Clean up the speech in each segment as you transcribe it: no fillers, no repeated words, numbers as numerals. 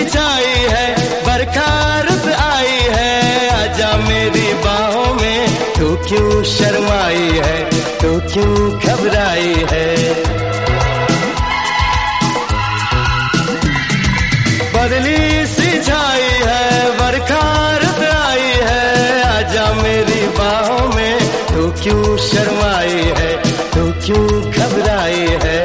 छाई है, बरखा रुत आई है, आजा मेरी बाहों में। तू क्यों शर्माई है, तू क्यों घबराई है। बदली सी छाई है, बरखा रुत आई है, आजा मेरी बाहों में। तू क्यों शर्माई है, तू क्यों घबराई है।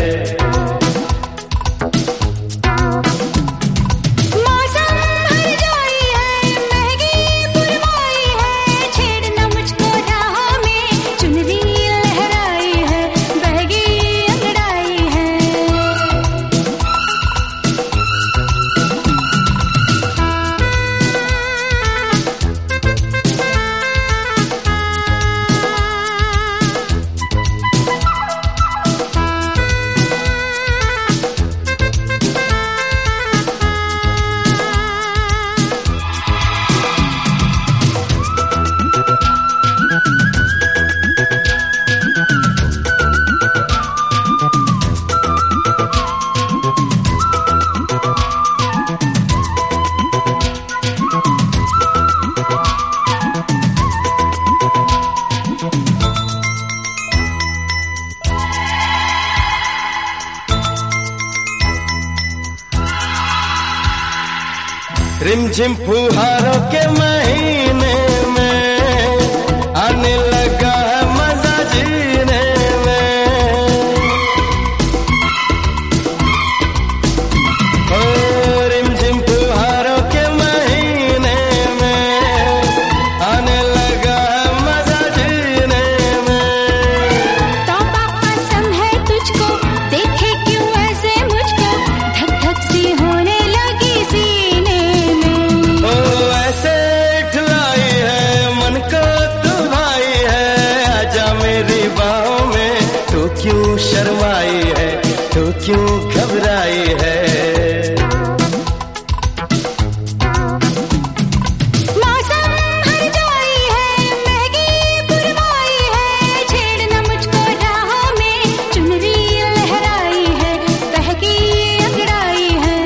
रिमझिम फुहारों के महीने में आने लगा है मजा जीने में। ओ रिमझिम फुहारों के महीने में आने लगा है मजा जीने में। तौबा कसम है तुझको, देखे क्यों ऐसे मुझको, धक धक सी होने लगी सीने में। ओ ऐसे ठुलाई है मन को तू भाई है, आजा मेरी बाहों में। तू क्यों शर्माई है, तू क्यों घबराई है। मौसम हर जाई है, महंगी बुरवाई है, छेड़ना मुझको राहों में, चुनरी लहराई है, बहकी अंगड़ाई है।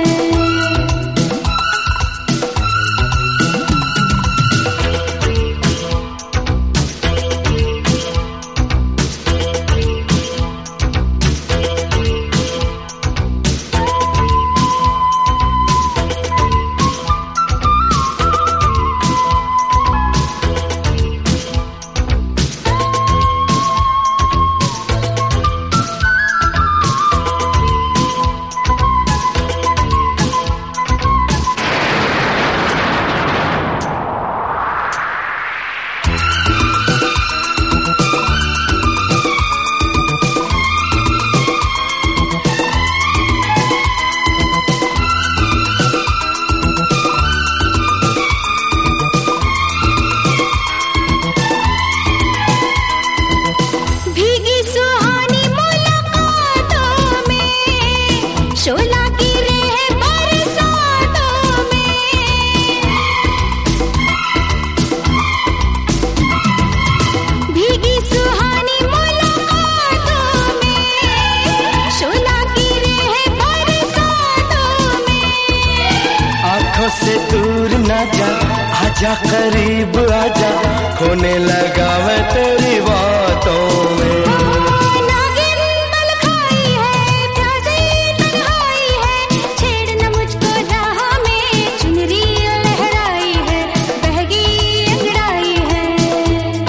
भीगी सुहानी मुलाकातों में, शोला गिरे हैं बरसातों में। भीगी सुहानी मुलाकातों में, शोला गिरे हैं बरसातों में। आंखों से दूर ना जा, आजा करीब आजा, खोने लगा मैं तेरी बातों में। नागिन बल खाई है, प्यासी तन्हाई है, छेड़ना मुझको राह में, चुनरी लहराई है, बहकी अंगड़ाई है।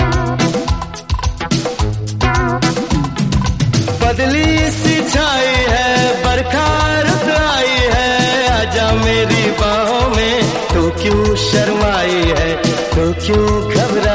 बदली सी छाई है, बरखा रुत आई है, आजा मेरी बाहों में। तू क्यों शर्माई है, तू क्यों घबराई